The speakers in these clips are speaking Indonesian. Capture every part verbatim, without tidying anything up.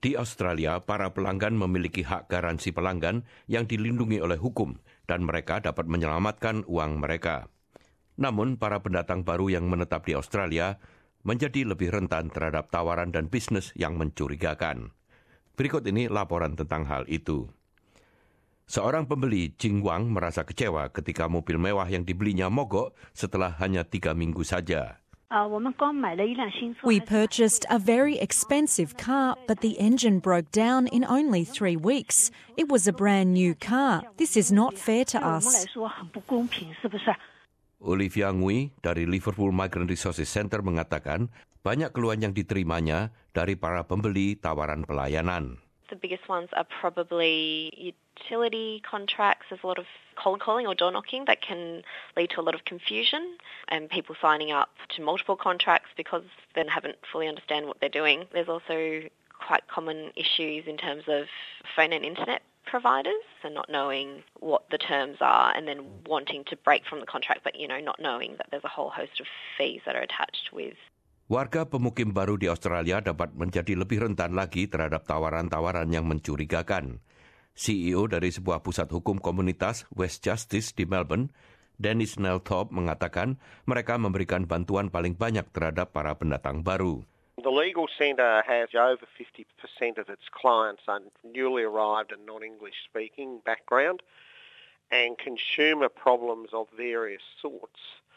Di Australia, para pelanggan memiliki hak garansi pelanggan yang dilindungi oleh hukum dan mereka dapat menyelamatkan uang mereka. Namun, para pendatang baru yang menetap di Australia menjadi lebih rentan terhadap tawaran dan bisnis yang mencurigakan. Berikut ini laporan tentang hal itu. Seorang pembeli, Jing Wang, merasa kecewa ketika mobil mewah yang dibelinya mogok setelah hanya tiga minggu saja. We purchased a very expensive car, but the engine broke down in only three weeks. It was a brand new car. This is not fair to us. Olivia Ngui dari Liverpool Migrant Resources Center mengatakan banyak keluhan yang diterimanya dari para pembeli tawaran pelayanan. The biggest ones are probably utility contracts. There's a lot of cold calling or door knocking that can lead to a lot of confusion and people signing up to multiple contracts because they haven't fully understand what they're doing. There's also quite common issues in terms of phone and internet providers and not knowing what the terms are and then wanting to break from the contract but, you know, not knowing that there's a whole host of fees that are attached with. Warga pemukim baru di Australia dapat menjadi lebih rentan lagi terhadap tawaran-tawaran yang mencurigakan. C E O dari sebuah pusat hukum komunitas West Justice di Melbourne, Dennis Nelthorpe, mengatakan mereka memberikan bantuan paling banyak terhadap para pendatang baru. The Legal Centre has over fifty percent of its clients are newly arrived and non-English speaking background, and consumer problems of various sorts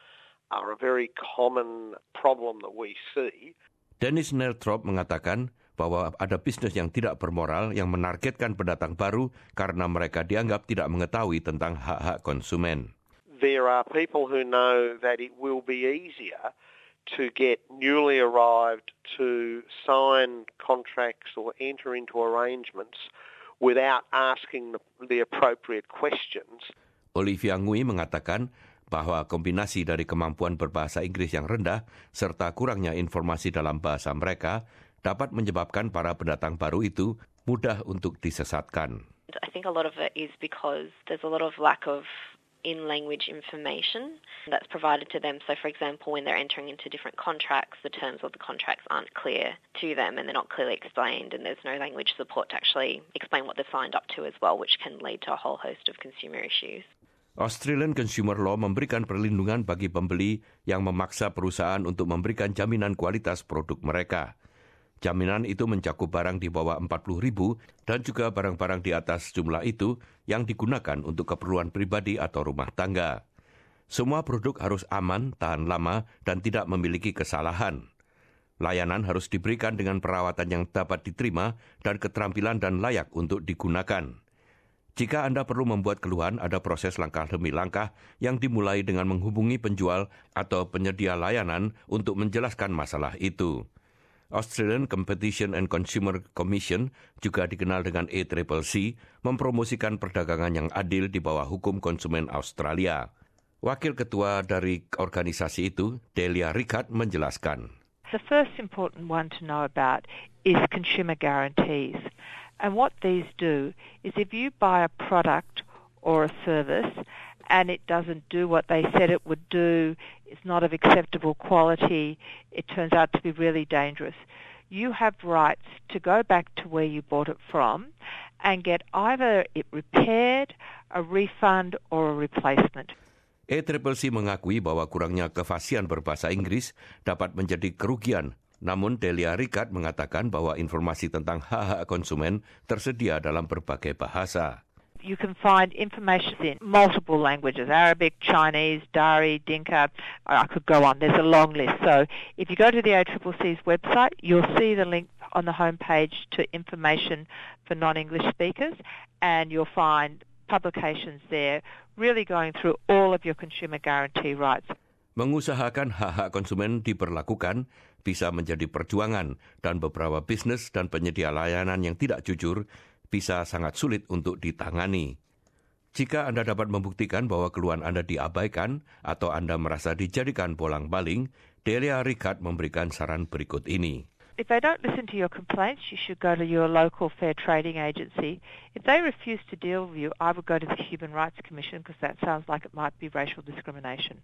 are a very common problem that we see. Dennis Nelthorpe mengatakan bahwa ada bisnis yang tidak bermoral yang menargetkan pendatang baru karena mereka dianggap tidak mengetahui tentang hak-hak konsumen. There are people who know that it will be easier to get newly arrived to sign contracts or enter into arrangements without asking the, the appropriate questions. Olivia Ngui mengatakan bahwa kombinasi dari kemampuan berbahasa Inggris yang rendah serta kurangnya informasi dalam bahasa mereka dapat menyebabkan para pendatang baru itu mudah untuk disesatkan. I think a lot of it is because there's a lot of lack of in-language information that's provided to them. So, for example, when they're entering into different contracts, the terms of the contracts aren't clear to them and they're not clearly explained, and there's no language support to actually explain what they've signed up to as well, which can lead to a whole host of consumer issues. Australian Consumer Law memberikan perlindungan bagi pembeli yang memaksa perusahaan untuk memberikan jaminan kualitas produk mereka. Jaminan itu mencakup barang di bawah empat puluh ribu dan juga barang-barang di atas jumlah itu yang digunakan untuk keperluan pribadi atau rumah tangga. Semua produk harus aman, tahan lama, dan tidak memiliki kesalahan. Layanan harus diberikan dengan perawatan yang dapat diterima dan keterampilan dan layak untuk digunakan. Jika Anda perlu membuat keluhan, ada proses langkah demi langkah yang dimulai dengan menghubungi penjual atau penyedia layanan untuk menjelaskan masalah itu. Australian Competition and Consumer Commission, juga dikenal dengan A C C C, mempromosikan perdagangan yang adil di bawah hukum konsumen Australia. Wakil ketua dari organisasi itu, Delia Rickard, menjelaskan. The first important one to know about is consumer guarantees. And what these do is if you buy a product or a service and it doesn't do what they said it would do, it's not of acceptable quality, it turns out to be really dangerous, you have rights to go back to where you bought it from and get either it repaired, a refund or a replacement. A C C C mengakui bahwa kurangnya kefasihan berbahasa Inggris dapat menjadi kerugian. Namun Delia Rickard mengatakan bahwa informasi tentang hak-hak konsumen tersedia dalam berbagai bahasa. You can find information in multiple languages, Arabic, Chinese, Dari, Dinka. I could go on. There's a long list. So if you go to the A C C C's website, you'll see the link on the homepage to information for non-English speakers, and you'll find publications there really going through all of your consumer guarantee rights. Mengusahakan hak-hak konsumen diperlakukan bisa menjadi perjuangan dan beberapa bisnis dan penyedia layanan yang tidak jujur bisa sangat sulit untuk ditangani. Jika Anda dapat membuktikan bahwa keluhan Anda diabaikan atau Anda merasa dijadikan bolang-baling, Delia Rickard memberikan saran berikut ini. If they don't listen to your complaints, you should go to your local fair trading agency. If they refuse to deal with you, I would go to the Human Rights Commission because that sounds like it might be racial discrimination.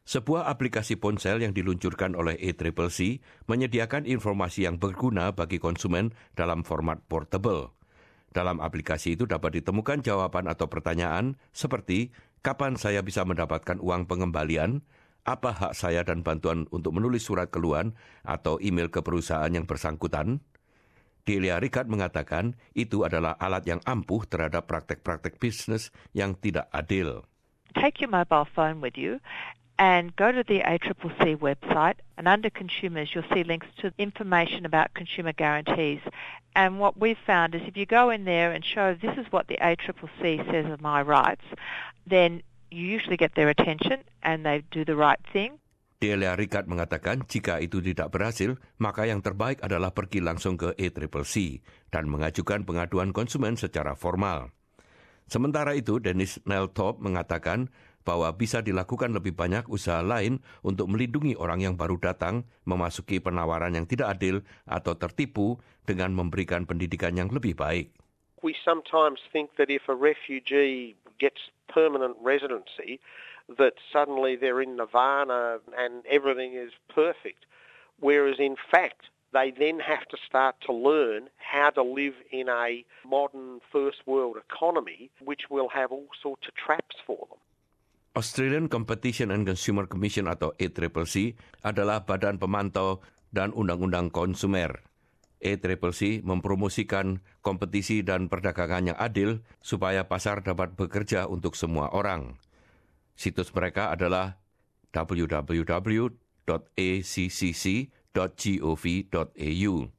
Sebuah aplikasi ponsel yang diluncurkan oleh A C C C menyediakan informasi yang berguna bagi konsumen dalam format portable. Dalam aplikasi itu dapat ditemukan jawaban atau pertanyaan seperti kapan saya bisa mendapatkan uang pengembalian, apa hak saya dan bantuan untuk menulis surat keluhan atau email ke perusahaan yang bersangkutan. Delia Ricard mengatakan itu adalah alat yang ampuh terhadap praktek-praktek bisnis yang tidak adil. Take your mobile phone with you and go to the A C C C website, and under consumers you'll see links to information about consumer guarantees. And what we've found is if you go in there and show this is what the A C C C says are my rights, then you usually get their attention and they do the right thing. Delia Ricard mengatakan jika itu tidak berhasil, maka yang terbaik adalah pergi langsung ke A C C C dan mengajukan pengaduan konsumen secara formal. Sementara itu, Dennis Nelthorpe mengatakan bahwa bisa dilakukan lebih banyak usaha lain untuk melindungi orang yang baru datang memasuki penawaran yang tidak adil atau tertipu dengan memberikan pendidikan yang lebih baik. We sometimes think that if a refugee gets permanent residency, that suddenly they're in nirvana and everything is perfect, whereas in fact they then have to start to learn how to live in a modern first world economy, which will have all sorts of traps for them. Australian Competition and Consumer Commission atau A C C C adalah badan pemantau dan undang-undang konsumer. A C C C mempromosikan kompetisi dan perdagangan yang adil supaya pasar dapat bekerja untuk semua orang. Situs mereka adalah w w w dot a c c c dot gov dot a u.